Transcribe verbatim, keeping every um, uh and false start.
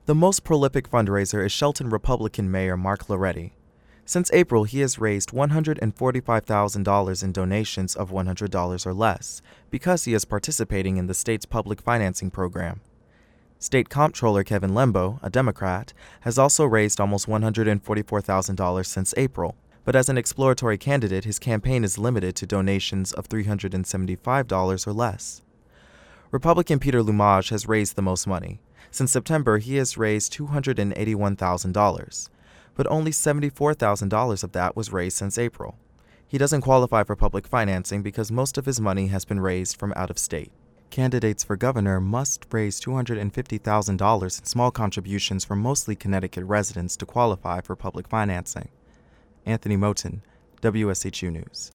The most prolific fundraiser is Shelton Republican Mayor Mark Loretti. Since April, he has raised one hundred forty-five thousand dollars in donations of one hundred dollars or less because he is participating in the state's public financing program. State Comptroller Kevin Lembo, a Democrat, has also raised almost one hundred forty-four thousand dollars since April, but as an exploratory candidate, his campaign is limited to donations of three hundred seventy-five dollars or less. Republican Peter Lumaj has raised the most money. Since September, he has raised two hundred eighty-one thousand dollars, but only seventy-four thousand dollars of that was raised since April. He doesn't qualify for public financing because most of his money has been raised from out of state. Candidates for governor must raise two hundred fifty thousand dollars in small contributions from mostly Connecticut residents to qualify for public financing. Anthony Moten, W S H U News.